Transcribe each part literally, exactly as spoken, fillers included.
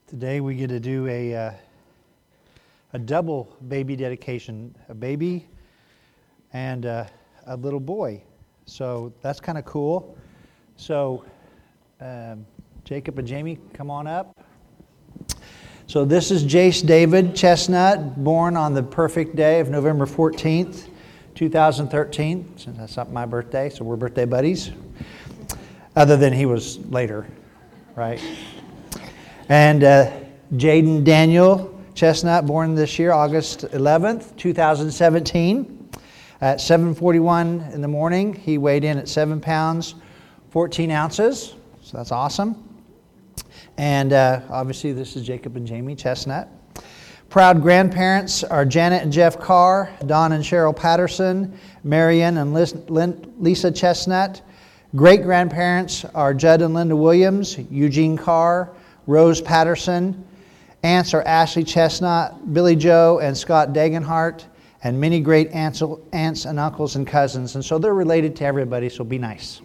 Today we get to do a uh, a double baby dedication, a baby and uh, a little boy. So that's kind of cool. So um, Jacob and Jamie, come on up. So this is Jace David Chestnut, born on the perfect day of November fourteenth, two thousand thirteen. Since that's not my birthday, so we're birthday buddies. Other than he was later, right? And uh, Jaden Daniel Chestnut, born this year, August eleventh, two thousand seventeen. At seven forty-one in the morning, he weighed in at seven pounds, fourteen ounces. So that's awesome. And uh, obviously this is Jacob and Jamie Chestnut. Proud grandparents are Janet and Jeff Carr, Don and Cheryl Patterson, Marion and Lisa Chestnut. Great grandparents are Judd and Linda Williams, Eugene Carr, Rose Patterson. Aunts are Ashley Chestnut, Billy Joe, and Scott Dagenhart, and many great aunts, aunts and uncles and cousins. And so they're related to everybody, so be nice.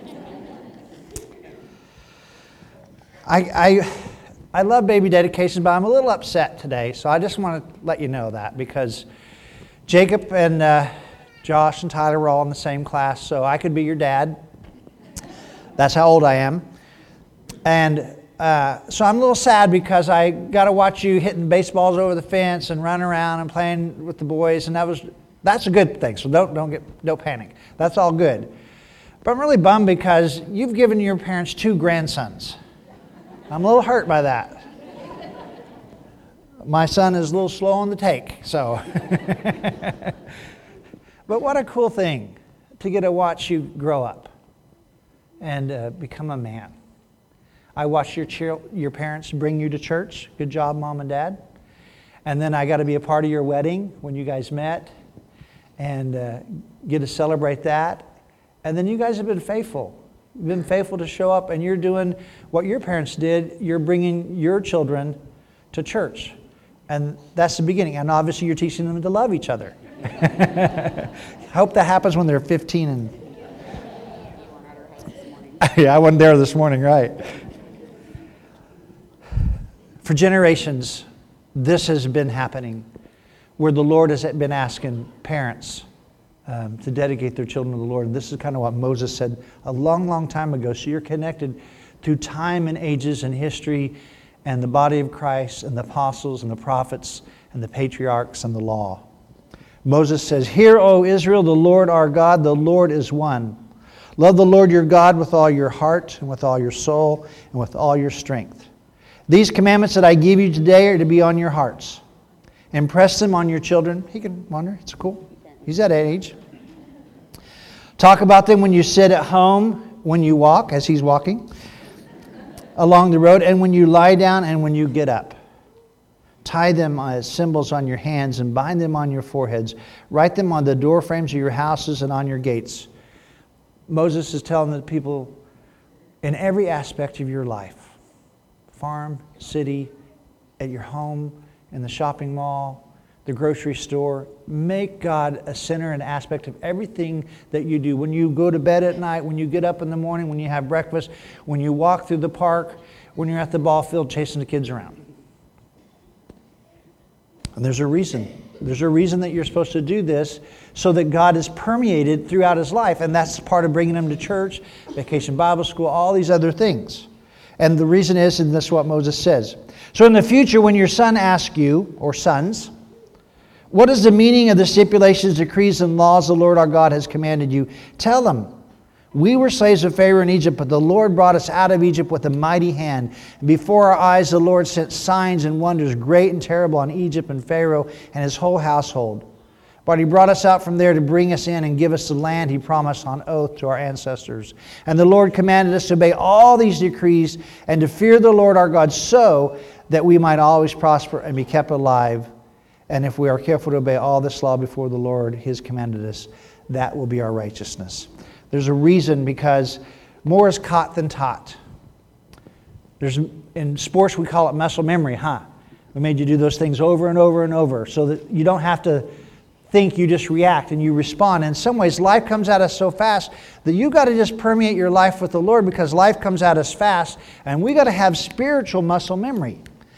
I, I, I love baby dedications, but I'm a little upset today, so I just want to let you know that because Jacob and uh, Josh and Tyler were all in the same class, so I could be your dad. That's how old I am. And Uh, so I'm a little sad because I got to watch you hitting baseballs over the fence and running around and playing with the boys, and that was that's a good thing. So don't don't get don't panic. That's all good. But I'm really bummed because you've given your parents two grandsons. I'm a little hurt by that. My son is a little slow on the take, so. But what a cool thing to get to watch you grow up and uh, become a man. I watched your cheer, your parents bring you to church. Good job, Mom and Dad. And then I got to be a part of your wedding when you guys met and uh, get to celebrate that. And then you guys have been faithful. You've been faithful to show up, and you're doing what your parents did. You're bringing your children to church. And that's the beginning. And obviously you're teaching them to love each other. I hope that happens when they're fifteen. And yeah, I wasn't there this morning, right? For generations, this has been happening, where the Lord has been asking parents um, to dedicate their children to the Lord. And this is kind of what Moses said a long, long time ago. So you're connected through time and ages and history and the body of Christ and the apostles and the prophets and the patriarchs and the law. Moses says, "Hear, O Israel, the Lord our God, the Lord is one. Love the Lord your God with all your heart and with all your soul and with all your strength. These commandments that I give you today are to be on your hearts. Impress them on your children." He can wander. It's cool. He's that age. "Talk about them when you sit at home, when you walk," as he's walking, "along the road, and when you lie down and when you get up. Tie them as symbols on your hands and bind them on your foreheads. Write them on the door frames of your houses and on your gates." Moses is telling the people in every aspect of your life, farm, city, at your home, in the shopping mall, the grocery store. Make God a center and aspect of everything that you do. When you go to bed at night, when you get up in the morning, when you have breakfast, when you walk through the park, when you're at the ball field chasing the kids around. And there's a reason. There's a reason that you're supposed to do this so that God is permeated throughout his life. And that's part of bringing him to church, Vacation Bible School, all these other things. And the reason is, and this is what Moses says. "So in the future, when your son asks you, or sons, what is the meaning of the stipulations, decrees, and laws the Lord our God has commanded you? Tell them, we were slaves of Pharaoh in Egypt, but the Lord brought us out of Egypt with a mighty hand. And before our eyes, the Lord sent signs and wonders, great and terrible, on Egypt and Pharaoh and his whole household. But he brought us out from there to bring us in and give us the land he promised on oath to our ancestors. And the Lord commanded us to obey all these decrees and to fear the Lord our God so that we might always prosper and be kept alive. And if we are careful to obey all this law before the Lord has commanded us, that will be our righteousness." There's a reason, because more is caught than taught. There's, in sports, we call it muscle memory, huh? We made you do those things over and over and over so that you don't have to think, you just react and you respond. In some ways, life comes at us so fast that you got to just permeate your life with the Lord, because life comes at us fast, and we got to have spiritual muscle memory.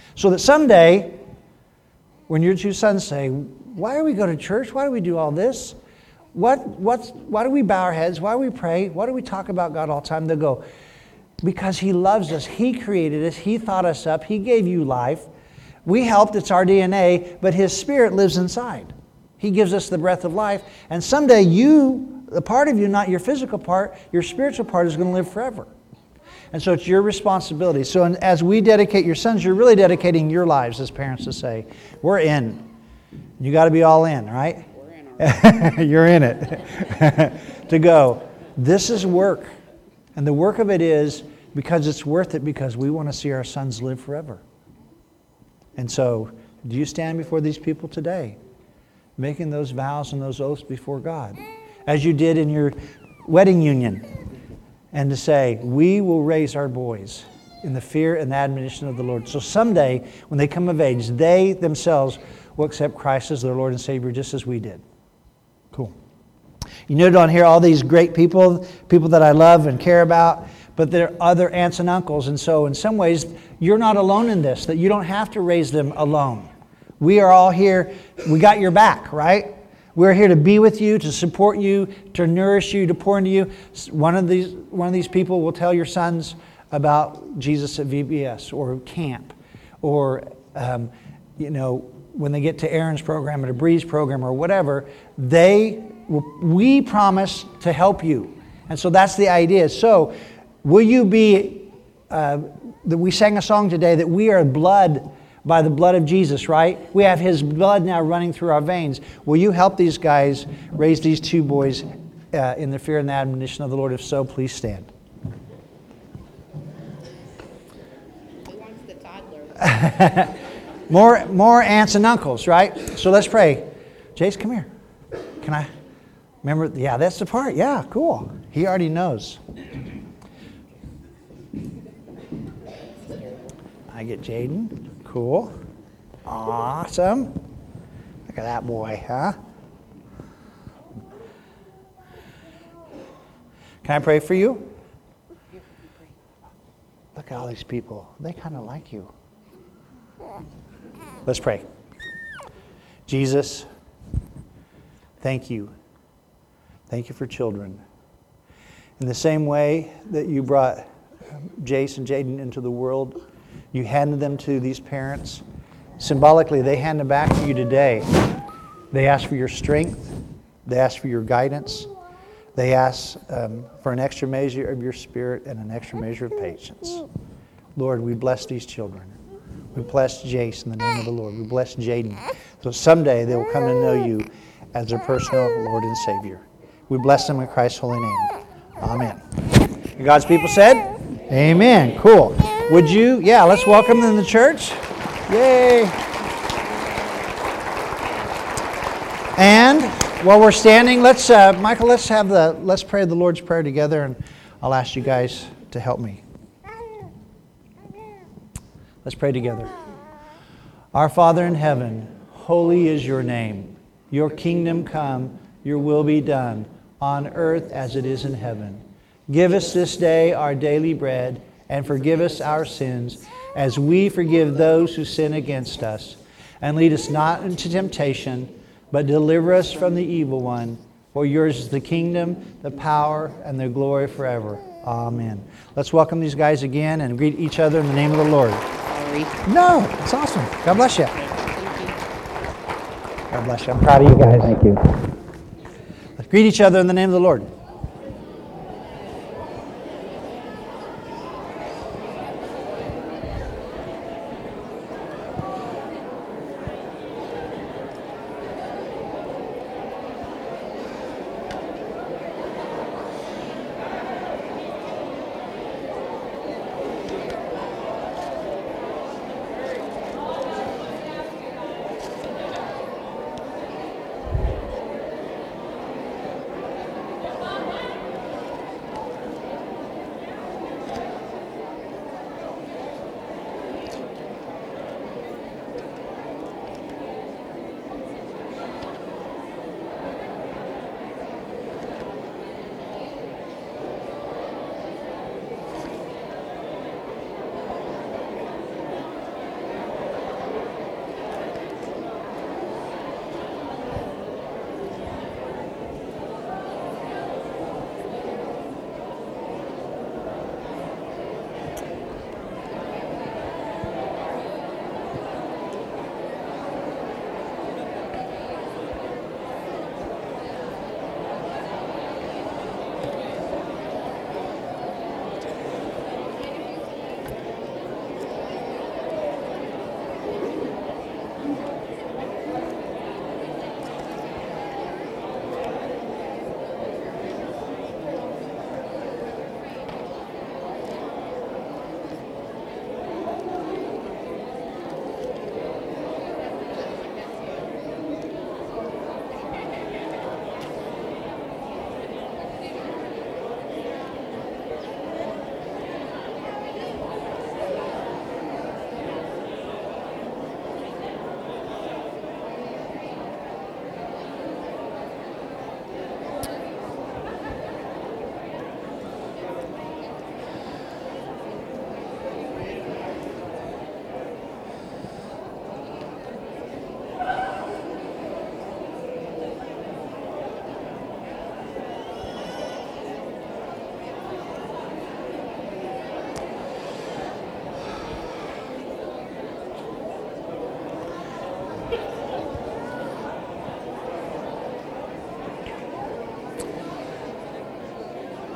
So that someday, when your two sons say, why do we go to church? Why do we do all this? What, what's, why do we bow our heads? Why do we pray? Why do we talk about God all the time? They'll go, because He loves us. He created us. He thought us up. He gave you life. We helped. It's our D N A. But His Spirit lives inside. He gives us the breath of life. And someday you, the part of you, not your physical part, your spiritual part is going to live forever. And so it's your responsibility. So as we dedicate your sons, you're really dedicating your lives as parents to say, we're in. You got to be all in, right? We're in. You're in it. To go, this is work. And the work of it is because it's worth it, because we want to see our sons live forever. And so, do you stand before these people today, making those vows and those oaths before God, as you did in your wedding union, and to say, we will raise our boys in the fear and admonition of the Lord. So someday, when they come of age, they themselves will accept Christ as their Lord and Savior, just as we did. Cool. You note on here all these great people, people that I love and care about, but they're other aunts and uncles. And so in some ways, you're not alone in this, that you don't have to raise them alone. We are all here. We got your back, right? We're here to be with you, to support you, to nourish you, to pour into you. One of these, one of these people will tell your sons about Jesus at V B S or camp, or um, you know, when they get to Aaron's program or a Breeze program or whatever, they will, we promise to help you. And so that's the idea. So will you be, uh, that we sang a song today that we are blood by the blood of Jesus, right? We have His blood now running through our veins. Will you help these guys raise these two boys uh, in the fear and the admonition of the Lord? If so, please stand. Who wants the toddler? More, more aunts and uncles, right? So let's pray. Jace, come here. Can I remember? Yeah, that's the part. Yeah, cool. He already knows. I get Jaden. Cool. Awesome. Look at that boy, huh? Can I pray for you? Look at all these people. They kind of like you. Let's pray. Jesus, thank you. Thank you for children. In the same way that you brought Jace and Jaden into the world, you handed them to these parents. Symbolically, they hand them back to you today. They ask for your strength. They ask for your guidance. They ask um, for an extra measure of your Spirit and an extra measure of patience. Lord, we bless these children. We bless Jace in the name of the Lord. We bless Jaden. So someday they will come to know you as their personal Lord and Savior. We bless them in Christ's holy name. Amen. And God's people said, amen. Cool. Would you, yeah, let's welcome them to the church. Yay. And while we're standing, let's, uh, Michael, let's have the, let's pray the Lord's Prayer together, and I'll ask you guys to help me. Let's pray together. Our Father in heaven, holy is your name. Your kingdom come, your will be done, on earth as it is in heaven. Give us this day our daily bread, and forgive us our sins, as we forgive those who sin against us. And lead us not into temptation, but deliver us from the evil one. For yours is the kingdom, the power, and the glory forever. Amen. Let's welcome these guys again and greet each other in the name of the Lord. Sorry. No, it's awesome. God bless you. Thank you. God bless you. I'm proud of you guys. Thank you. Let's greet each other in the name of the Lord.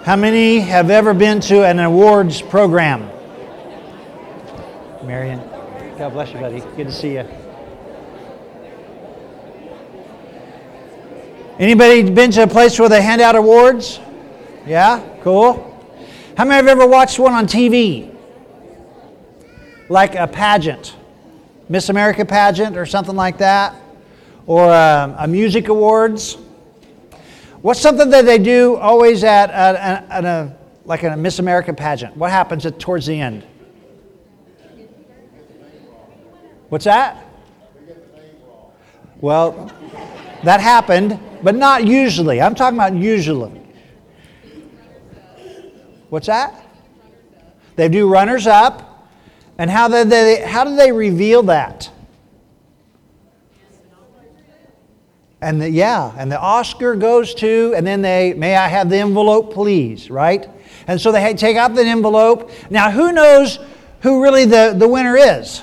How many have ever been to an awards program? Marion, God bless you, buddy. Good to see you. Anybody been to a place where they hand out awards? Yeah? Cool. How many have ever watched one on T V? Like a pageant? Miss America pageant or something like that? Or a, a music awards? What's something that they do always at, at, at, at a like a Miss America pageant? What happens at, towards the end? What's that? Well, that happened, but not usually. I'm talking about usually. What's that? They do runners up, and how do they how do they reveal that? And the, yeah, and the Oscar goes to, and then they, may I have the envelope, please, right? And so they take out the envelope. Now, who knows who really the, the winner is?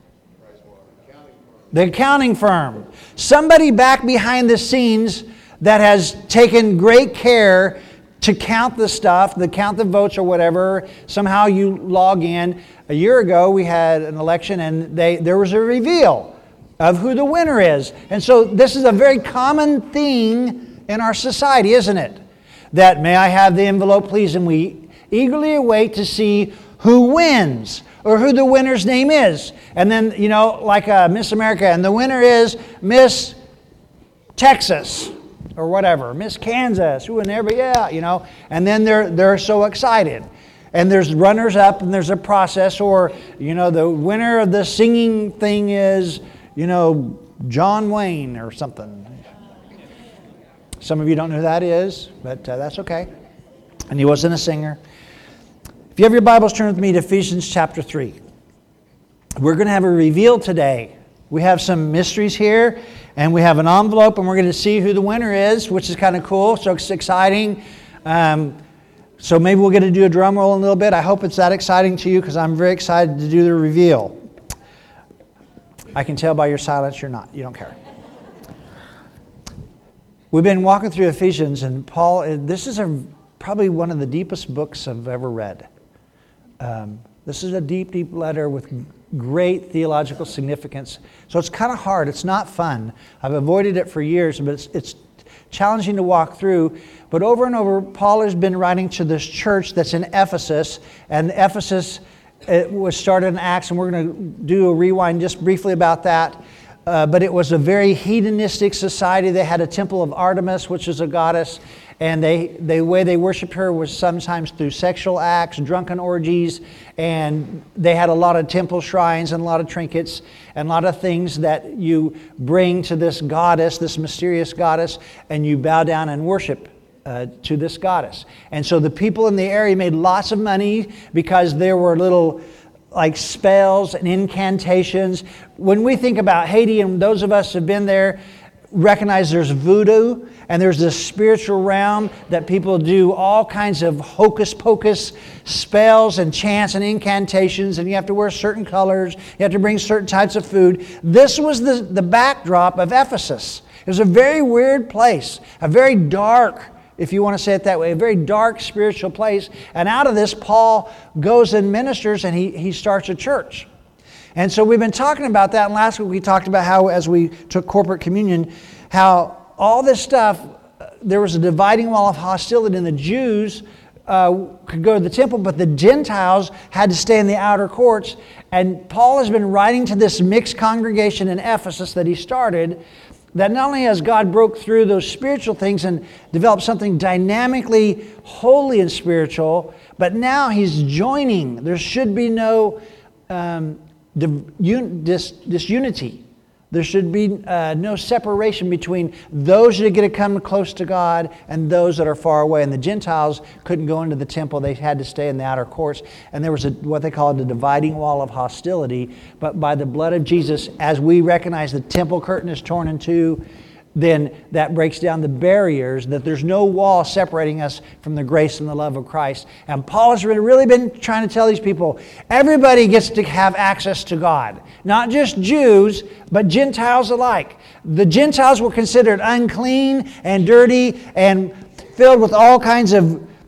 The accounting firm. Somebody back behind the scenes that has taken great care to count the stuff, to count the votes or whatever. Somehow you log in. A year ago, we had an election, and they there was a reveal of who the winner is. And so this is a very common thing in our society, isn't it? That, may I have the envelope, please? And we eagerly await to see who wins or who the winner's name is. And then, you know, like uh, Miss America, and the winner is Miss Texas or whatever, Miss Kansas, who and everybody, yeah, you know. And then they're they're so excited. And there's runners up, and there's a process, or, you know, the winner of the singing thing is, you know, John Wayne or something. Some of you don't know who that is, but uh, that's okay. And he wasn't a singer. If you have your Bibles, turn with me to Ephesians chapter three. We're going to have a reveal today. We have some mysteries here, and we have an envelope, and we're going to see who the winner is, which is kind of cool, so it's exciting. Um, so maybe we'll get to do a drum roll in a little bit. I hope it's that exciting to you, because I'm very excited to do the reveal. I can tell by your silence you're not. You don't care. We've been walking through Ephesians, and Paul, this is a, probably one of the deepest books I've ever read. Um, this is a deep, deep letter with great theological significance. So it's kind of hard. It's not fun. I've avoided it for years, but it's, it's challenging to walk through. But over and over, Paul has been writing to this church that's in Ephesus, and Ephesus, it was started in Acts, and we're going to do a rewind just briefly about that. Uh, but it was a very hedonistic society. They had a temple of Artemis, which is a goddess, and they the way they worshiped her was sometimes through sexual acts, drunken orgies, and they had a lot of temple shrines and a lot of trinkets and a lot of things that you bring to this goddess, this mysterious goddess, and you bow down and worship Uh, to this goddess. And so the people in the area made lots of money because there were little like spells and incantations. When we think about Haiti, and those of us who have been there, recognize there's voodoo, and there's this spiritual realm that people do all kinds of hocus pocus spells and chants and incantations, and you have to wear certain colors, you have to bring certain types of food. This was the, the backdrop of Ephesus. It was a very weird place, a very dark, if you want to say it that way, a very dark spiritual place. And out of this, Paul goes and ministers, and he, he starts a church. And so we've been talking about that. And last week we talked about how, as we took corporate communion, how all this stuff, there was a dividing wall of hostility, and the Jews uh, could go to the temple, but the Gentiles had to stay in the outer courts. And Paul has been writing to this mixed congregation in Ephesus that he started, that not only has God broke through those spiritual things and developed something dynamically holy and spiritual, but now he's joining. There should be no um, dis- disunity. There should be uh, no separation between those that get to come close to God and those that are far away. And the Gentiles couldn't go into the temple. They had to stay in the outer courts. And there was a, what they called the dividing wall of hostility. But by the blood of Jesus, as we recognize the temple curtain is torn in two, then that breaks down the barriers, that there's no wall separating us from the grace and the love of Christ. And Paul has really, really been trying to tell these people, everybody gets to have access to God. Not just Jews, but Gentiles alike. The Gentiles were considered unclean and dirty and filled with all kinds of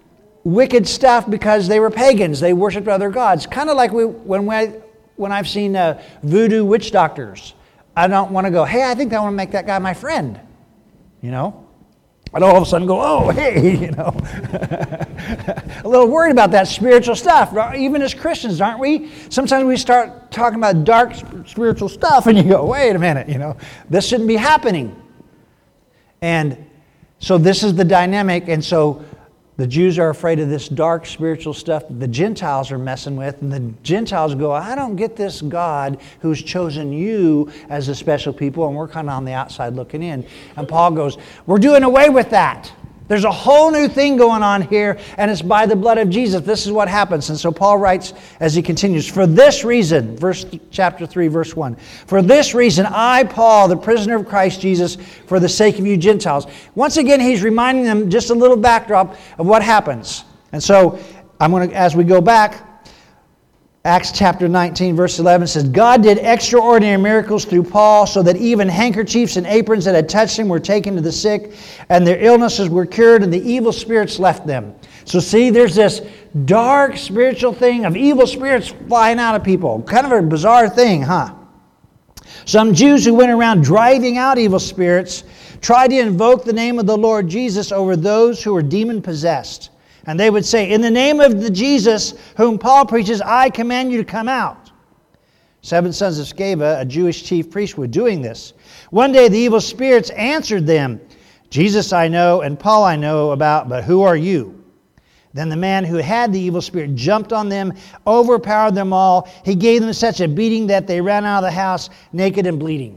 wicked stuff because they were pagans. They worshiped other gods. Kind of like we, when, we, when I've seen uh, voodoo witch doctors. I don't want to go, hey, I think I want to make that guy my friend. You know? I don't all of a sudden go, oh, hey, you know. A little worried about that spiritual stuff. Even as Christians, aren't we? Sometimes we start talking about dark spiritual stuff and you go, wait a minute, you know. This shouldn't be happening. And so this is the dynamic. And so the Jews are afraid of this dark spiritual stuff that the Gentiles are messing with. And the Gentiles go, I don't get this God who's chosen you as a special people, and we're kind of on the outside looking in. And Paul goes, we're doing away with that. There's a whole new thing going on here, and it's by the blood of Jesus. This is what happens. And so Paul writes as he continues, for this reason, verse chapter three, verse one, for this reason, I, Paul, the prisoner of Christ Jesus, for the sake of you Gentiles. Once again, he's reminding them just a little backdrop of what happens. And so I'm going to, as we go back, Acts chapter nineteen, verse eleven says, God did extraordinary miracles through Paul so that even handkerchiefs and aprons that had touched him were taken to the sick, and their illnesses were cured, and the evil spirits left them. So see, there's this dark spiritual thing of evil spirits flying out of people. Kind of a bizarre thing, huh? Some Jews who went around driving out evil spirits tried to invoke the name of the Lord Jesus over those who were demon-possessed. And they would say, in the name of the Jesus whom Paul preaches, I command you to come out. Seven sons of Sceva, a Jewish chief priest, were doing this. One day the evil spirits answered them, Jesus I know and Paul I know about, but who are you? Then the man who had the evil spirit jumped on them, overpowered them all. He gave them such a beating that they ran out of the house naked and bleeding.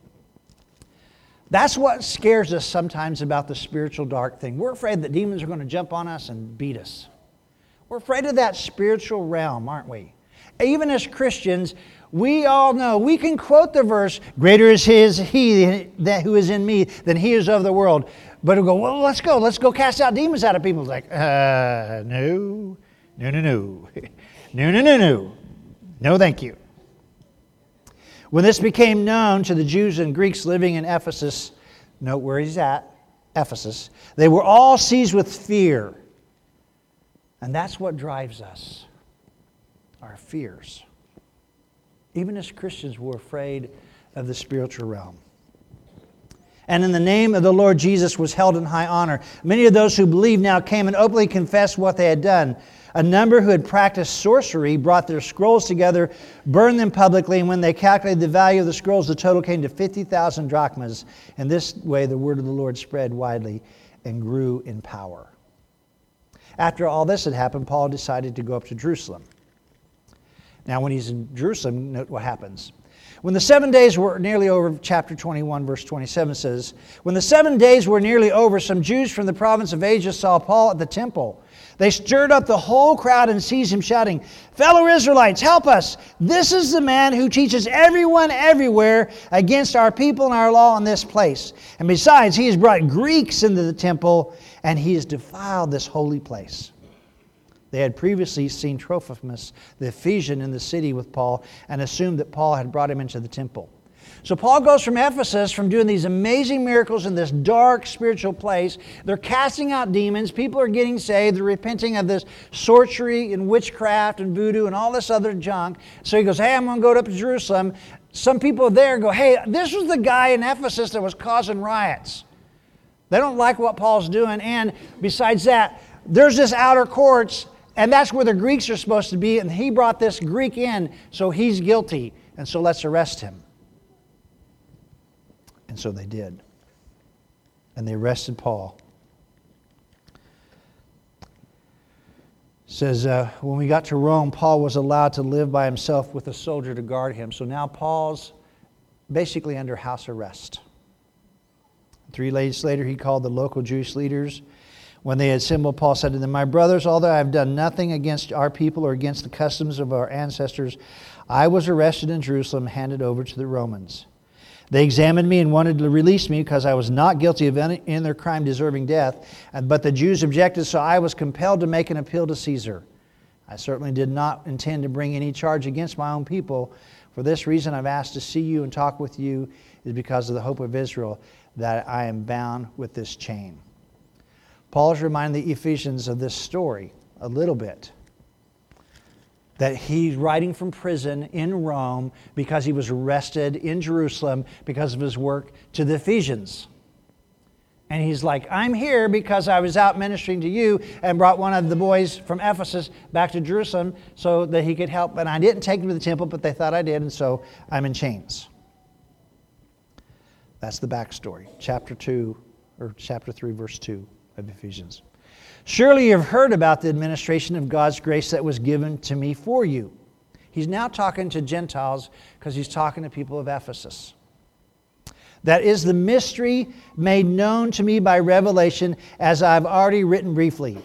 That's what scares us sometimes about the spiritual dark thing. We're afraid that demons are going to jump on us and beat us. We're afraid of that spiritual realm, aren't we? Even as Christians, we all know, we can quote the verse, greater is his, he that who is in me than he is of the world. But we'll go, well, let's go. Let's go cast out demons out of people. It's like, uh, no, no, no, no. No, no, no, no. No, thank you. When this became known to the Jews and Greeks living in Ephesus, note where he's at, Ephesus, they were all seized with fear. And that's what drives us, our fears. Even as Christians, we're afraid of the spiritual realm. And in the name of the Lord Jesus was held in high honor. Many of those who believed now came and openly confessed what they had done. A number who had practiced sorcery brought their scrolls together, burned them publicly, and when they calculated the value of the scrolls, the total came to fifty thousand drachmas. And this way the word of the Lord spread widely and grew in power. After all this had happened, Paul decided to go up to Jerusalem. Now when he's in Jerusalem, note what happens. When the seven days were nearly over, chapter twenty-one, verse twenty-seven says, when the seven days were nearly over, some Jews from the province of Asia saw Paul at the temple. They stirred up the whole crowd and seized him, shouting, fellow Israelites, help us! This is the man who teaches everyone everywhere against our people and our law in this place. And besides, he has brought Greeks into the temple, and he has defiled this holy place. They had previously seen Trophimus, the Ephesian, in the city with Paul, and assumed that Paul had brought him into the temple. So Paul goes from Ephesus, from doing these amazing miracles in this dark spiritual place. They're casting out demons. People are getting saved. They're repenting of this sorcery and witchcraft and voodoo and all this other junk. So he goes, hey, I'm going to go up to Jerusalem. Some people there go, hey, this was the guy in Ephesus that was causing riots. They don't like what Paul's doing. And besides that, there's this outer courts, and that's where the Greeks are supposed to be. And he brought this Greek in, so he's guilty. And so let's arrest him. And so they did. And they arrested Paul. It says, uh, when we got to Rome, Paul was allowed to live by himself with a soldier to guard him. So now Paul's basically under house arrest. Three days later, he called the local Jewish leaders. When they had assembled, Paul said to them, my brothers, although I have done nothing against our people or against the customs of our ancestors, I was arrested in Jerusalem, handed over to the Romans. They examined me and wanted to release me because I was not guilty of any in their crime deserving death. But the Jews objected, so I was compelled to make an appeal to Caesar. I certainly did not intend to bring any charge against my own people. For this reason I've asked to see you and talk with you, is because of the hope of Israel, that I am bound with this chain. Paul's reminding the Ephesians of this story a little bit. That he's writing from prison in Rome because he was arrested in Jerusalem because of his work to the Ephesians. And he's like, I'm here because I was out ministering to you and brought one of the boys from Ephesus back to Jerusalem so that he could help. And I didn't take him to the temple, but they thought I did, and so I'm in chains. That's the backstory. Chapter two, or chapter three, verse two of Ephesians. Surely you've heard about the administration of God's grace that was given to me for you. He's now talking to Gentiles because he's talking to people of Ephesus. That is the mystery made known to me by revelation, as I've already written briefly.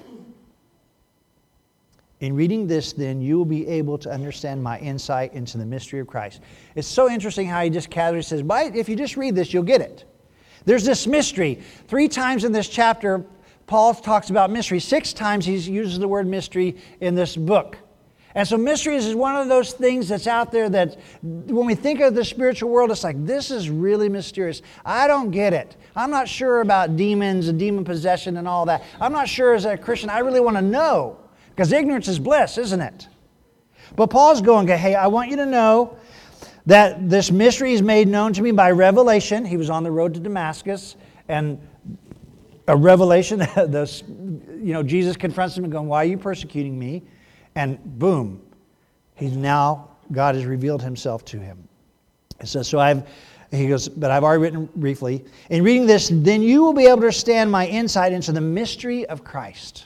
In reading this, then, you will be able to understand my insight into the mystery of Christ. It's so interesting how he just casually says, if you just read this, you'll get it. There's this mystery. Three times in this chapter, Paul talks about mystery. Six times he uses the word mystery in this book. And so mysteries is one of those things that's out there that when we think of the spiritual world, it's like, this is really mysterious. I don't get it. I'm not sure about demons and demon possession and all that. I'm not sure as a Christian, I really want to know. Because ignorance is bliss, isn't it? But Paul's going, hey, I want you to know that this mystery is made known to me by revelation. He was on the road to Damascus, and a revelation, those, you know, Jesus confronts him and going, why are you persecuting me? And boom, he's now, God has revealed himself to him. It says, so I've, he goes, but I've already written briefly. In reading this, then you will be able to understand my insight into the mystery of Christ,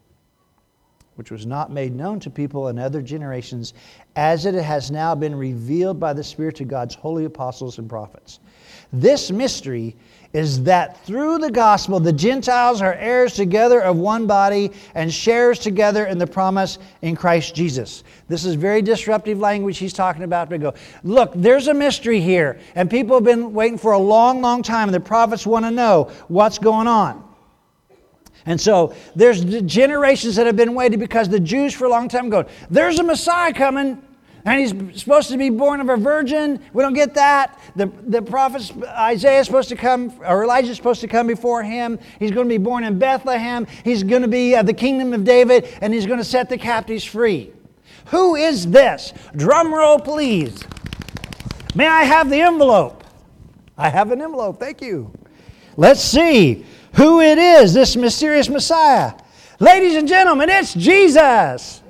which was not made known to people in other generations, as it has now been revealed by the Spirit to God's holy apostles and prophets. This mystery is that through the gospel, the Gentiles are heirs together of one body and shares together in the promise in Christ Jesus. This is very disruptive language he's talking about. To go, look, there's a mystery here, and people have been waiting for a long, long time, and the prophets want to know what's going on. And so there's generations that have been waiting because the Jews for a long time go, there's a Messiah coming. And he's supposed to be born of a virgin. We don't get that. The, the prophets, Isaiah is supposed to come, or Elijah is supposed to come before him. He's going to be born in Bethlehem. He's going to be of the kingdom of David, and he's going to set the captives free. Who is this? Drum roll, please. May I have the envelope? I have an envelope. Thank you. Let's see who it is, this mysterious Messiah. Ladies and gentlemen, it's Jesus.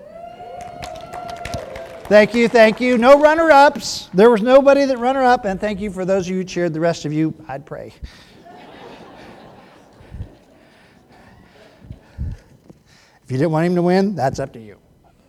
Thank you, thank you. No runner-ups. There was nobody that runner-up, and thank you for those of you who cheered. The rest of you, I'd pray. If you didn't want him to win, that's up to you.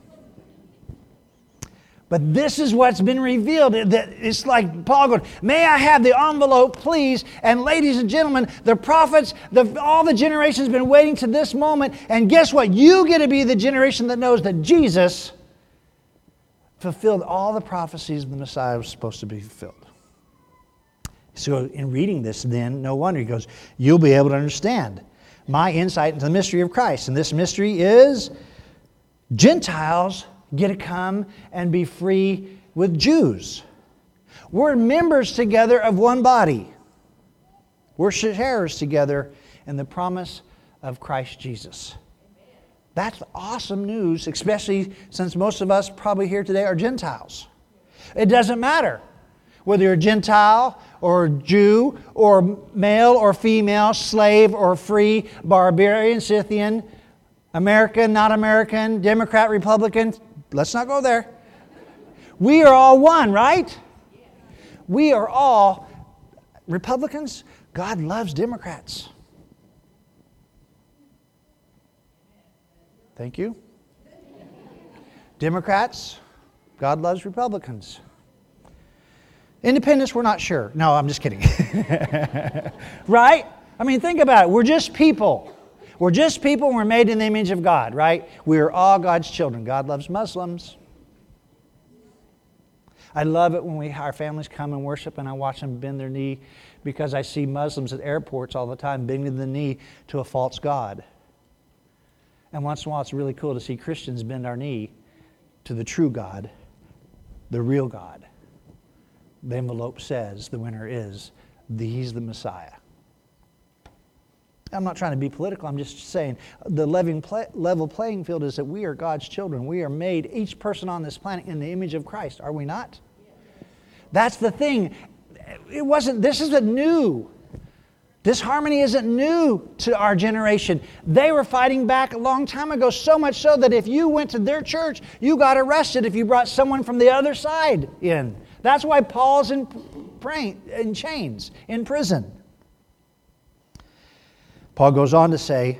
But this is what's been revealed. It's like Paul going, may I have the envelope, please? And ladies and gentlemen, the prophets, the, all the generations have been waiting to this moment. And guess what? You get to be the generation that knows that Jesus fulfilled all the prophecies the Messiah was supposed to be fulfilled. So in reading this then, no wonder he goes, you'll be able to understand my insight into the mystery of Christ. And this mystery is Gentiles get to come and be free with Jews. We're members together of one body. We're sharers together in the promise of Christ Jesus. That's awesome news, especially since most of us probably here today are Gentiles. It doesn't matter whether you're a Gentile or Jew or male or female, slave or free, barbarian, Scythian, American, not American, Democrat, Republican. Let's not go there. We are all one, right? We are all Republicans. God loves Democrats. Thank you. Democrats, God loves Republicans. Independents, we're not sure. No, I'm just kidding. Right? I mean, think about it. We're just people. We're just people and we're made in the image of God, right? We are all God's children. God loves Muslims. I love it when we our families come and worship and I watch them bend their knee because I see Muslims at airports all the time bending the knee to a false god. And once in a while it's really cool to see Christians bend our knee to the true God, the real God. The envelope says the winner is, He's the Messiah. I'm not trying to be political. I'm just saying the level, play, level playing field is that we are God's children. We are made, each person on this planet, in the image of Christ. Are we not? That's the thing. It wasn't, this isn't new. Disharmony isn't new to our generation. They were fighting back a long time ago, so much so that if you went to their church, you got arrested if you brought someone from the other side in. That's why Paul's in, in chains, in prison. Paul goes on to say,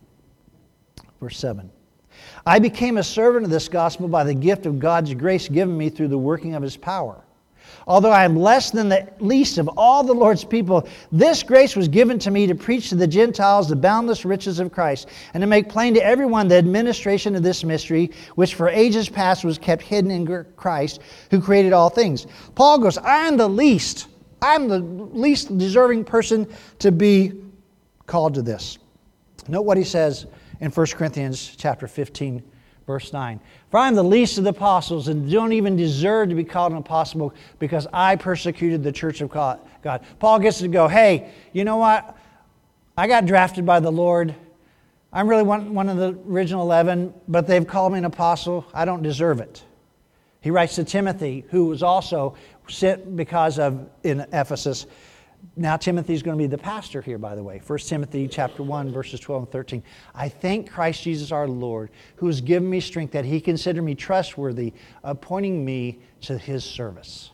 verse seven, I became a servant of this gospel by the gift of God's grace given me through the working of His power. Although I am less than the least of all the Lord's people, this grace was given to me to preach to the Gentiles the boundless riches of Christ, and to make plain to everyone the administration of this mystery, which for ages past was kept hidden in Christ, who created all things. Paul goes, I am the least. I'm the least deserving person to be called to this. Note what he says in First Corinthians chapter fifteen, verse nine. For I am the least of the apostles and don't even deserve to be called an apostle because I persecuted the church of God. Paul gets to go, hey, you know what? I got drafted by the Lord. I'm really one, one of the original eleven, but they've called me an apostle. I don't deserve it. He writes to Timothy, who was also sent because of, in Ephesus. Now Timothy's going to be the pastor here, by the way. First Timothy chapter one, verses twelve and thirteen. I thank Christ Jesus our Lord, who has given me strength that He considered me trustworthy, appointing me to His service.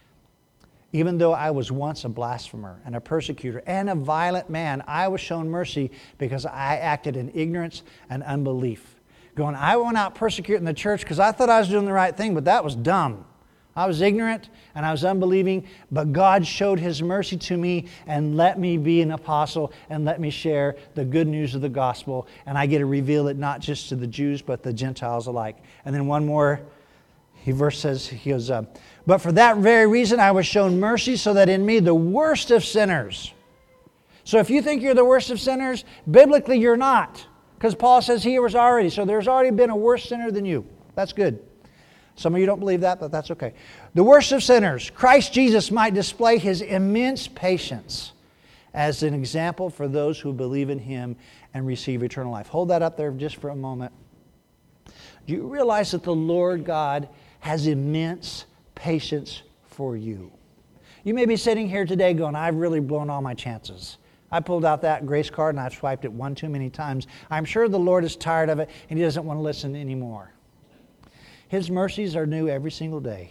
Even though I was once a blasphemer and a persecutor and a violent man, I was shown mercy because I acted in ignorance and unbelief. Going, I went out persecuting the church because I thought I was doing the right thing, but that was dumb. I was ignorant and I was unbelieving, but God showed His mercy to me and let me be an apostle and let me share the good news of the gospel. And I get to reveal it not just to the Jews, but the Gentiles alike. And then one more, he verse says, he goes, uh, but for that very reason I was shown mercy so that in me, the worst of sinners. So if you think you're the worst of sinners, biblically you're not. Because Paul says he was already. So there's already been a worse sinner than you. That's good. Some of you don't believe that, but that's okay. The worst of sinners, Christ Jesus might display His immense patience as an example for those who believe in Him and receive eternal life. Hold that up there just for a moment. Do you realize that the Lord God has immense patience for you? You may be sitting here today going, I've really blown all my chances. I pulled out that grace card and I've swiped it one too many times. I'm sure the Lord is tired of it and He doesn't want to listen anymore. His mercies are new every single day.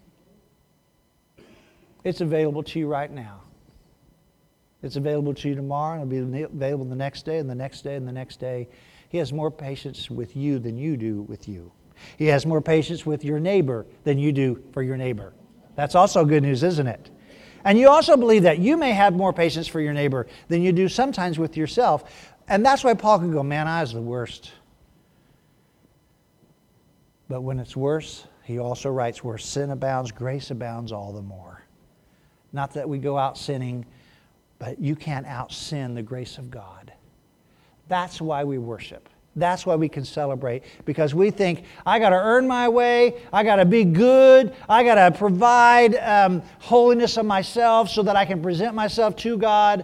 It's available to you right now. It's available to you tomorrow, and it'll be available the next day, and the next day, and the next day. He has more patience with you than you do with you. He has more patience with your neighbor than you do for your neighbor. That's also good news, isn't it? And you also believe that you may have more patience for your neighbor than you do sometimes with yourself. And that's why Paul can go, man, I was the worst. But when it's worse, he also writes, where sin abounds, grace abounds all the more. Not that we go out sinning, but you can't out-sin the grace of God. That's why we worship. That's why we can celebrate. Because we think, I got to earn my way, I got to be good, I got to provide um, holiness of myself so that I can present myself to God.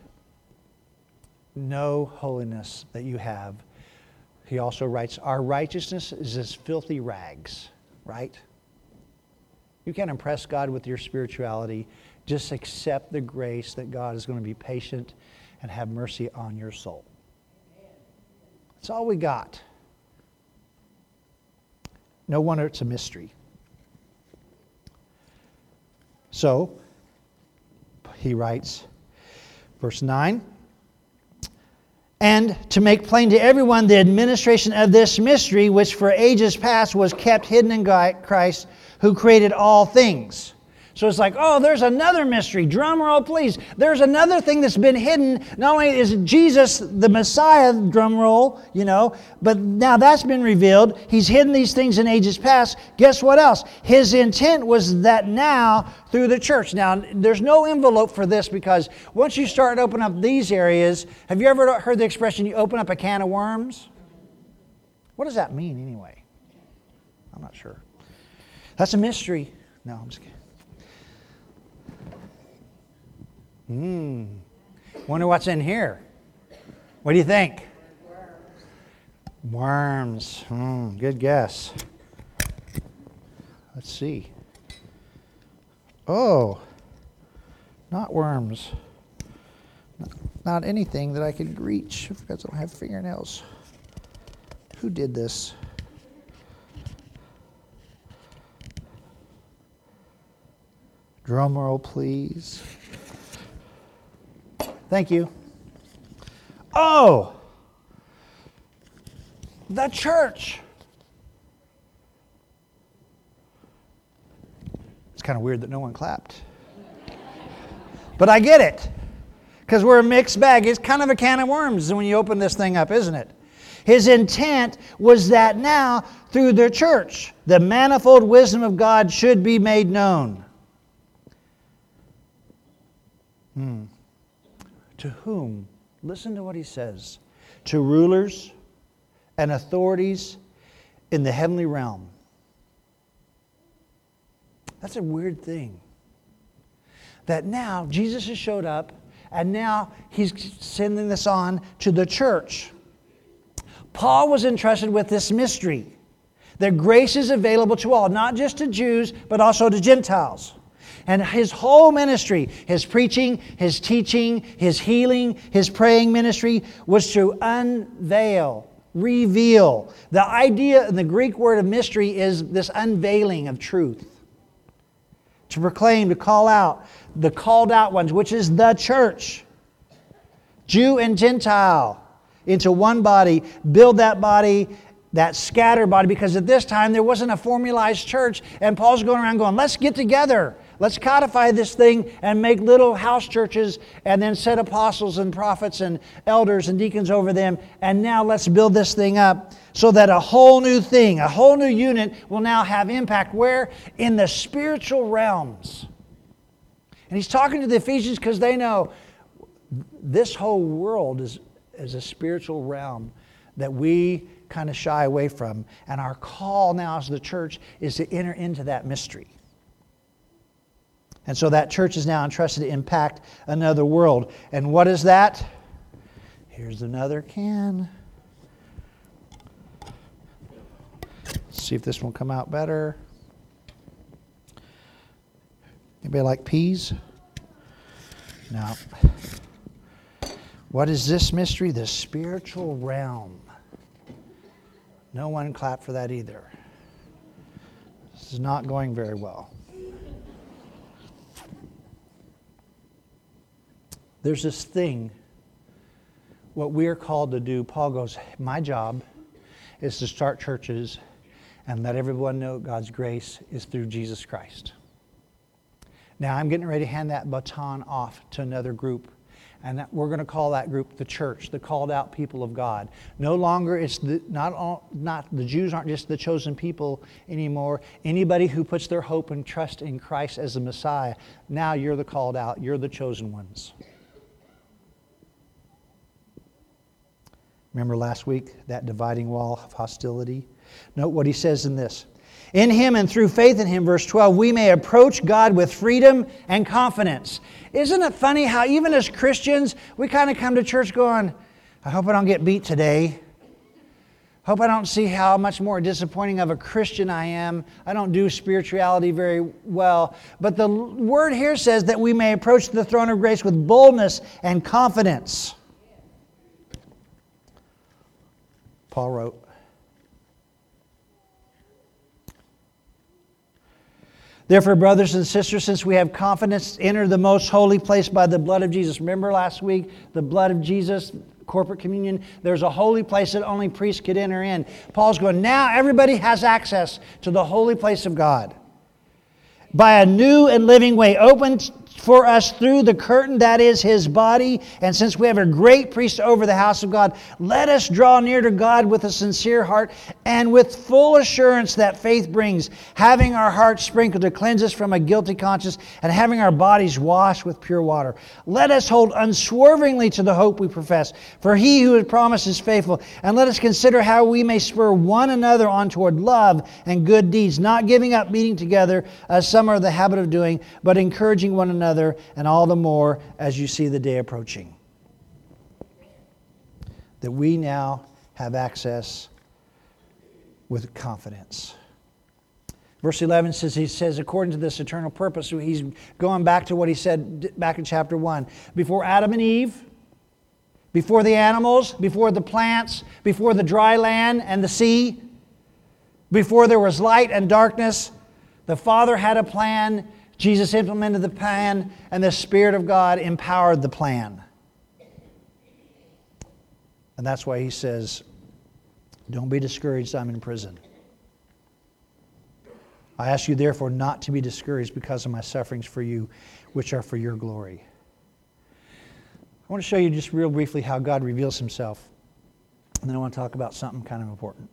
No holiness that you have. He also writes, our righteousness is as filthy rags, right? You can't impress God with your spirituality. Just accept the grace that God is going to be patient and have mercy on your soul. That's all we got. No wonder it's a mystery. So, he writes, verse nine, and to make plain to everyone the administration of this mystery, which for ages past was kept hidden in Christ, who created all things. So it's like, oh, there's another mystery. Drum roll, please. There's another thing that's been hidden. Not only is Jesus the Messiah, drum roll, you know, but now that's been revealed. He's hidden these things in ages past. Guess what else? His intent was that now through the church. Now, there's no envelope for this because once you start opening up these areas, have you ever heard the expression, you open up a can of worms? What does that mean anyway? I'm not sure. That's a mystery. No, I'm just kidding. Hmm. Wonder what's in here. What do you think? Worms. Hmm, good guess. Let's see. Oh, not worms. Not anything that I could reach because I don't have fingernails. Who did this? Drum roll, please. Thank you. Oh! The church. It's kind of weird that no one clapped. But I get it. Because we're a mixed bag. It's kind of a can of worms when you open this thing up, isn't it? His intent was that now, through the church, the manifold wisdom of God should be made known. Hmm. To whom? Listen to what he says. To rulers and authorities in the heavenly realm. That's a weird thing. That now Jesus has showed up and now he's sending this on to the church. Paul was entrusted with this mystery. That grace is available to all, not just to Jews, but also to Gentiles. And his whole ministry, his preaching, his teaching, his healing, his praying ministry was to unveil, reveal. The idea in the Greek word of mystery is this unveiling of truth. To proclaim, to call out the called out ones, which is the church. Jew and Gentile into one body, build that body, that scattered body, because at this time there wasn't a formalized church, and Paul's going around going, let's get together. Let's codify this thing and make little house churches and then set apostles and prophets and elders and deacons over them. And now let's build this thing up so that a whole new thing, a whole new unit will now have impact. Where? In the spiritual realms. And he's talking to the Ephesians because they know this whole world is, is a spiritual realm that we kind of shy away from. And our call now as the church is to enter into that mystery. And so that church is now entrusted to impact another world. And what is that? Here's another can. Let's see if this one will come out better. Anybody like peas? No. What is this mystery? The spiritual realm. No one clapped for that either. This is not going very well. There's this thing, what we're called to do. Paul goes, my job is to start churches and let everyone know God's grace is through Jesus Christ. Now I'm getting ready to hand that baton off to another group. And that, we're going to call that group the church, the called out people of God. No longer, it's the, not, all, not the Jews aren't just the chosen people anymore. Anybody who puts their hope and trust in Christ as the Messiah, now you're the called out, you're the chosen ones. Remember last week, that dividing wall of hostility? Note what he says in this. In Him and through faith in Him, verse twelve, we may approach God with freedom and confidence. Isn't it funny how even as Christians, we kind of come to church going, I hope I don't get beat today. Hope I don't see how much more disappointing of a Christian I am. I don't do spirituality very well. But the word here says that we may approach the throne of grace with boldness and confidence. Paul wrote, therefore, brothers and sisters, since we have confidence to enter the most holy place by the blood of Jesus. Remember last week, the blood of Jesus, corporate communion. There's a holy place that only priests could enter in. Paul's going, now everybody has access to the holy place of God. By a new and living way opened for us through the curtain that is His body. And since we have a great priest over the house of God, let us draw near to God with a sincere heart and with full assurance that faith brings, having our hearts sprinkled to cleanse us from a guilty conscience and having our bodies washed with pure water. Let us hold unswervingly to the hope we profess, for He who has promised is faithful. And let us consider how we may spur one another on toward love and good deeds, not giving up meeting together as some are the habit of doing, but encouraging one another, and all the more as you see the day approaching. that we now have access with confidence. Verse eleven says, he says, according to this eternal purpose, so he's going back to what he said back in chapter one. Before Adam and Eve, before the animals, before the plants, before the dry land and the sea, before there was light and darkness, the Father had a plan, Jesus implemented the plan, and the Spirit of God empowered the plan. And that's why he says, don't be discouraged, I'm in prison. I ask you therefore not to be discouraged because of my sufferings for you, which are for your glory. I want to show you just real briefly how God reveals himself. And then I want to talk about something kind of important.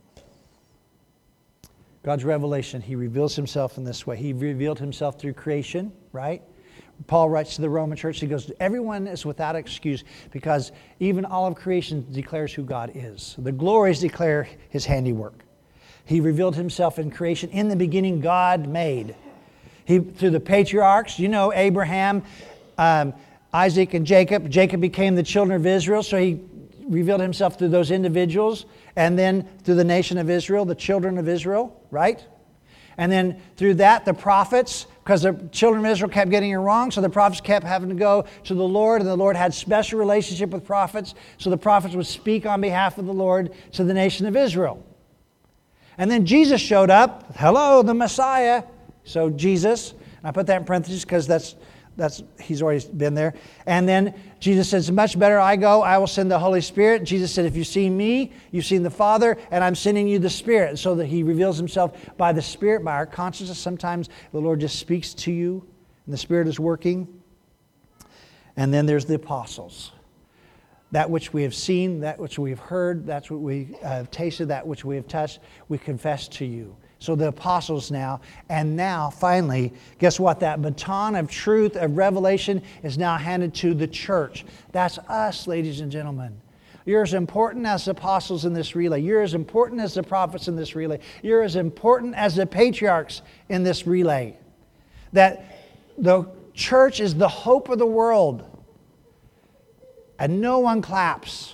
God's revelation, he reveals himself in this way. He revealed himself through creation, right? Paul writes to the Roman church, he goes, everyone is without excuse because even all of creation declares who God is. The glories declare his handiwork. He revealed himself in creation. In the beginning, God made. He, through the patriarchs, you know, Abraham, um, Isaac, and Jacob. Jacob became the children of Israel, so he revealed himself through those individuals. And then through the nation of Israel, the children of Israel, right? And then through that, the prophets, because the children of Israel kept getting it wrong, so the prophets kept having to go to the Lord, and the Lord had special relationship with prophets, so the prophets would speak on behalf of the Lord to the nation of Israel. And then Jesus showed up. Hello, the Messiah. So Jesus, and I put that in parentheses because that's that's he's already been there. And then Jesus says, much better I go, I will send the Holy Spirit. Jesus said, if you've seen me, you've seen the Father, and I'm sending you the Spirit. So that he reveals himself by the Spirit, by our consciousness. Sometimes the Lord just speaks to you, and the Spirit is working. And then there's the apostles. That which we have seen, that which we have heard, that's what we have tasted, that which we have touched, we confess to you. So the apostles now, and now finally, guess what? That baton of truth, of revelation is now handed to the church. That's us, ladies and gentlemen. You're as important as the apostles in this relay. You're as important as the prophets in this relay. You're as important as the patriarchs in this relay. That the church is the hope of the world. And no one claps.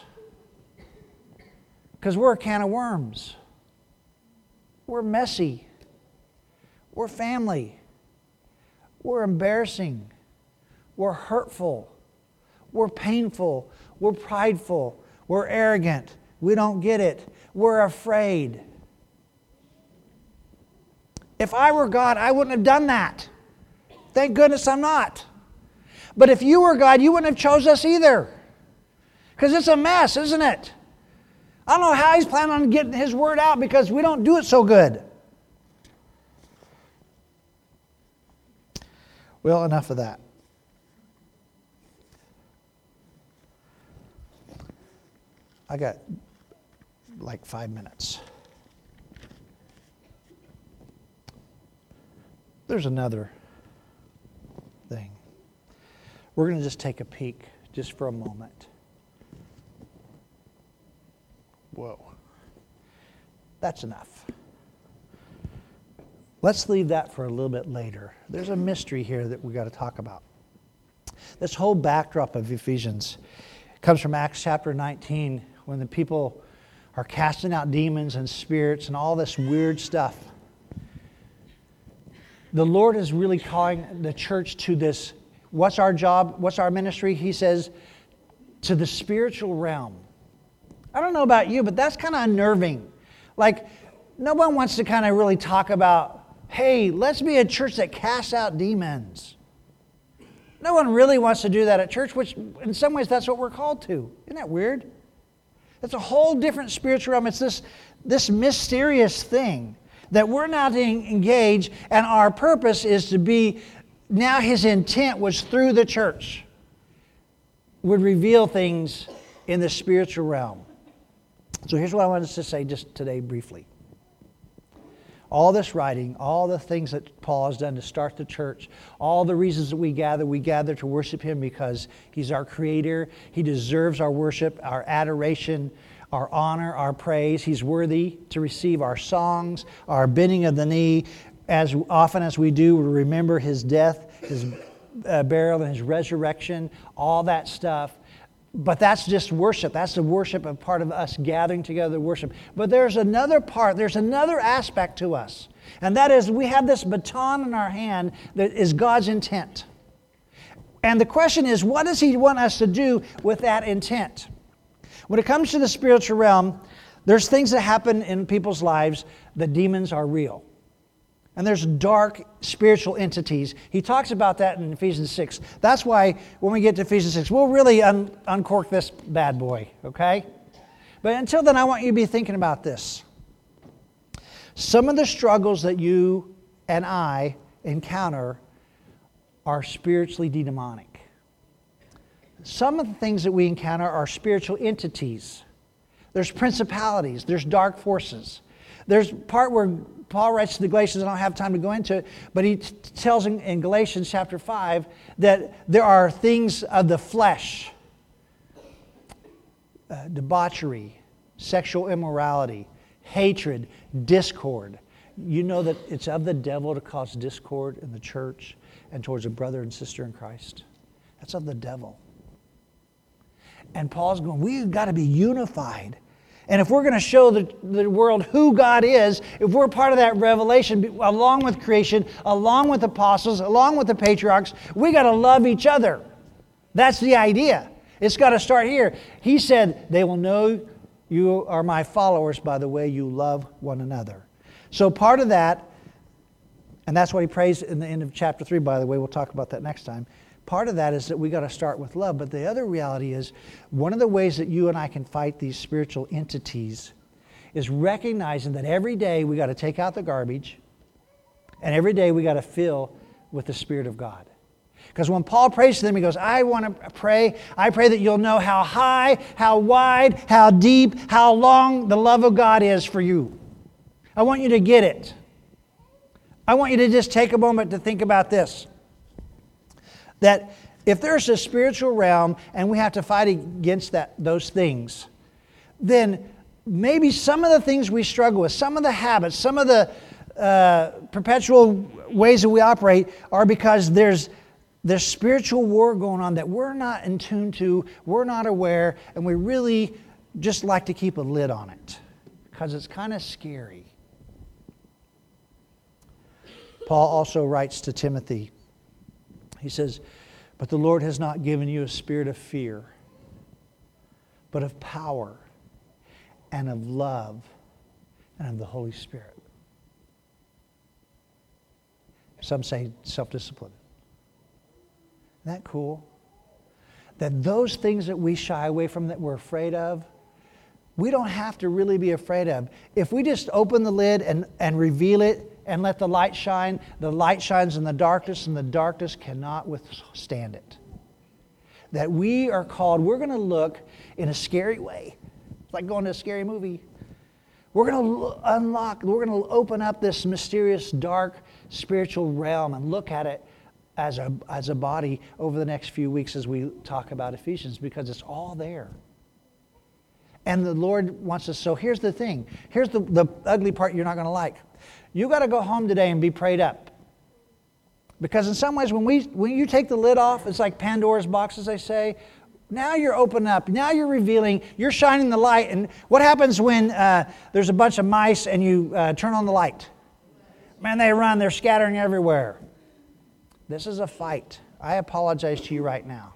Because we're a can of worms. We're messy. We're family. We're embarrassing. We're hurtful. We're painful. We're prideful. We're arrogant. We don't get it. We're afraid. If I were God, I wouldn't have done that. Thank goodness I'm not. But if you were God, you wouldn't have chose us either. Because it's a mess, isn't it? I don't know how he's planning on getting his word out because we don't do it so good. Well, enough of that. I got like five minutes. There's another thing. We're going to just take a peek just for a moment. Whoa. That's enough. Let's leave that for a little bit later. There's a mystery here that we've got to talk about. This whole backdrop of Ephesians comes from Acts chapter nineteen, when the people are casting out demons and spirits and all this weird stuff. The Lord is really calling the church to this. What's our job? What's our ministry? He says, to the spiritual realm. I don't know about you, but that's kind of unnerving. Like, no one wants to kind of really talk about, hey, let's be a church that casts out demons. No one really wants to do that at church, which in some ways that's what we're called to. Isn't that weird? It's a whole different spiritual realm. It's this, this mysterious thing that we're now to engage, and our purpose is to be, now his intent was through the church, would reveal things in the spiritual realm. So here's what I wanted to say just today briefly. All this writing, all the things that Paul has done to start the church, all the reasons that we gather, we gather to worship him because he's our creator. He deserves our worship, our adoration, our honor, our praise. He's worthy to receive our songs, our bending of the knee. As often as we do, we remember his death, his uh, burial, and his resurrection, all that stuff. But that's just worship. That's the worship of part of us gathering together to worship. But there's another part, there's another aspect to us. And that is we have this baton in our hand that is God's intent. And the question is, what does He want us to do with that intent? When it comes to the spiritual realm, there's things that happen in people's lives that demons are real. And there's dark spiritual entities. He talks about that in Ephesians six. That's why when we get to Ephesians six, we'll really un- uncork this bad boy, okay? But until then, I want you to be thinking about this. Some of the struggles that you and I encounter are spiritually demonic. Some of the things that we encounter are spiritual entities. There's principalities. There's dark forces. There's part where Paul writes to the Galatians, I don't have time to go into it, but he t- tells in, in Galatians chapter five that there are things of the flesh, uh, debauchery, sexual immorality, hatred, discord. You know that it's of the devil to cause discord in the church and towards a brother and sister in Christ. That's of the devil. And Paul's going, we've got to be unified. And if we're going to show the, the world who God is, if we're part of that revelation, along with creation, along with apostles, along with the patriarchs, we got to love each other. That's the idea. It's got to start here. He said, they will know you are my followers by the way you love one another. So part of that, and that's what he prays in the end of chapter three, by the way, we'll talk about that next time. Part of that is that we got to start with love. But the other reality is, one of the ways that you and I can fight these spiritual entities is recognizing that every day we got to take out the garbage, and every day we got to fill with the Spirit of God. Because when Paul prays to them, he goes, I want to pray, I pray that you'll know how high, how wide, how deep, how long the love of God is for you. I want you to get it. I want you to just take a moment to think about this. That if there's a spiritual realm and we have to fight against that, those things, then maybe some of the things we struggle with, some of the habits, some of the uh, perpetual ways that we operate are because there's there's spiritual war going on that we're not in tune to, we're not aware, and we really just like to keep a lid on it because it's kind of scary. Paul also writes to Timothy. He says, but the Lord has not given you a spirit of fear, but of power and of love and of the Holy Spirit. Some say self-discipline. Isn't that cool? That those things that we shy away from, that we're afraid of, we don't have to really be afraid of. If we just open the lid and, and reveal it, and let the light shine. The light shines in the darkness, and the darkness cannot withstand it. That we are called, we're going to look in a scary way. It's like going to a scary movie. We're going to unlock, we're going to open up this mysterious, dark, spiritual realm and look at it as a, as a body over the next few weeks as we talk about Ephesians, because it's all there. And the Lord wants us, so here's the thing. Here's the, the ugly part you're not going to like. You got to go home today and be prayed up. Because in some ways, when we when you take the lid off, it's like Pandora's box, as they say. Now you're opening up. Now you're revealing. You're shining the light. And what happens when uh, there's a bunch of mice and you uh, turn on the light? Man, they run. They're scattering everywhere. This is a fight. I apologize to you right now.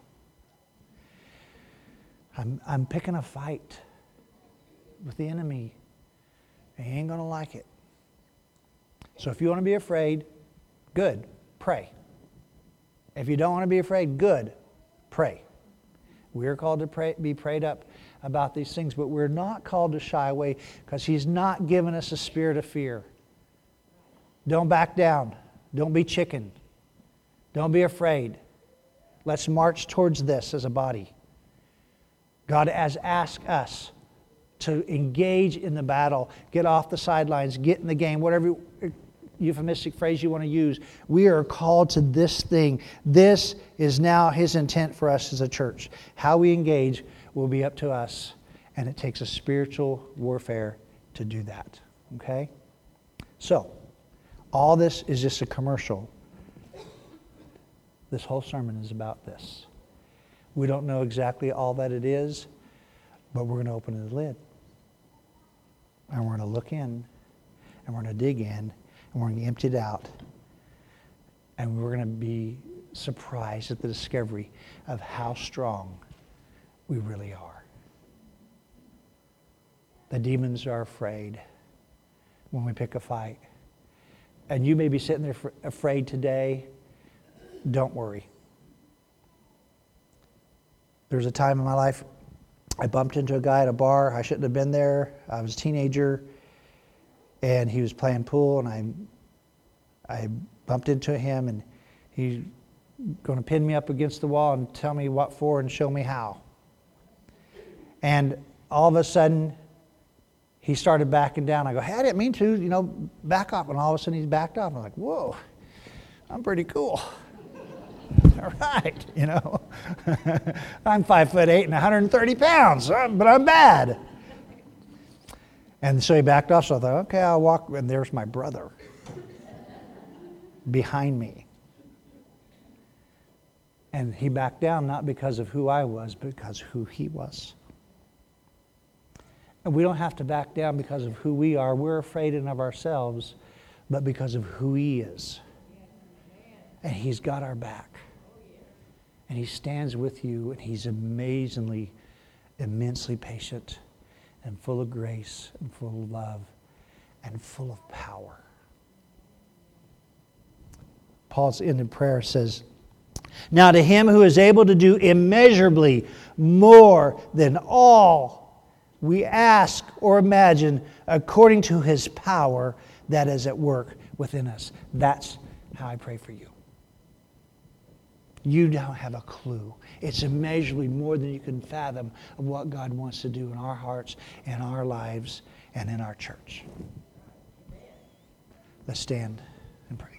I'm, I'm picking a fight with the enemy. He ain't going to like it. So if you want to be afraid, good, pray. If you don't want to be afraid, good, pray. We are called to pray, be prayed up about these things, but we're not called to shy away because He's not given us a spirit of fear. Don't back down. Don't be chicken. Don't be afraid. Let's march towards this as a body. God has asked us to engage in the battle, get off the sidelines, get in the game, whatever euphemistic phrase you want to use. We are called to this thing. This is now His intent for us as a church. How we engage will be up to us, and it takes a spiritual warfare to do that. Okay? So, all this is just a commercial. This whole sermon is about this. We don't know exactly all that it is, but we're going to open the lid. And we're going to look in, and we're going to dig in, and we're going to empty it out. And we're going to be surprised at the discovery of how strong we really are. The demons are afraid when we pick a fight. And you may be sitting there afraid today. Don't worry. There's a time in my life I bumped into a guy at a bar. I shouldn't have been there. I was a teenager, and he was playing pool, and I I bumped into him, and he's going to pin me up against the wall and tell me what for and show me how. And all of a sudden, he started backing down. I go, hey, I didn't mean to, you know, back up. And all of a sudden, he's backed off. I'm like, whoa, I'm pretty cool. All right, you know. I'm five foot eight and one hundred thirty pounds, but I'm bad. And so he backed off. So I thought, okay, I'll walk. And there's my brother behind me. And he backed down not because of who I was, but because of who he was. And we don't have to back down because of who we are. We're afraid of ourselves, but because of who he is. And he's got our back. And he stands with you, and he's amazingly, immensely patient and full of grace and full of love and full of power. Paul's end of prayer says, now to him who is able to do immeasurably more than all we ask or imagine according to his power that is at work within us. That's how I pray for you. You don't have a clue. It's immeasurably more than you can fathom of what God wants to do in our hearts, in our lives, and in our church. Let's stand and pray.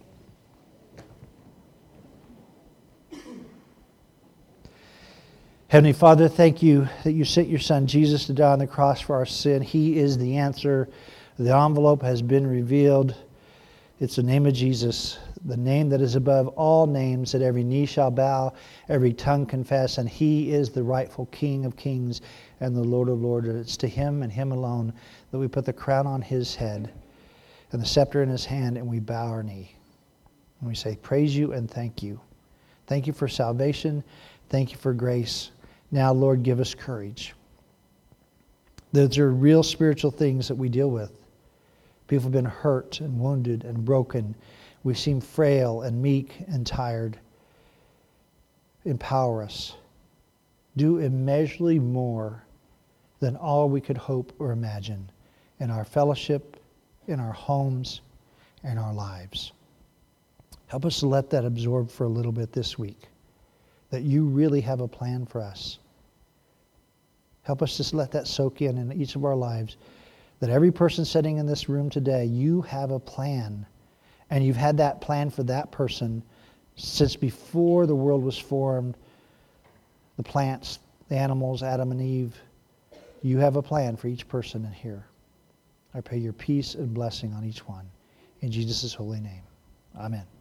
Heavenly Father, thank you that you sent your Son Jesus to die on the cross for our sin. He is the answer. The envelope has been revealed. It's the name of Jesus, the name that is above all names, that every knee shall bow, every tongue confess, and he is the rightful King of kings and the Lord of lords. It's to him and him alone that we put the crown on his head and the scepter in his hand, and we bow our knee. And we say, praise you and thank you. Thank you for salvation. Thank you for grace. Now, Lord, give us courage. Those are real spiritual things that we deal with. People have been hurt and wounded and broken. We seem frail and meek and tired. Empower us. Do immeasurably more than all we could hope or imagine in our fellowship, in our homes, in our lives. Help us to let that absorb for a little bit this week, that you really have a plan for us. Help us just let that soak in in each of our lives, that every person sitting in this room today, you have a plan. And you've had that plan for that person since before the world was formed. The plants, the animals, Adam and Eve. You have a plan for each person in here. I pray your peace and blessing on each one. In Jesus' holy name. Amen.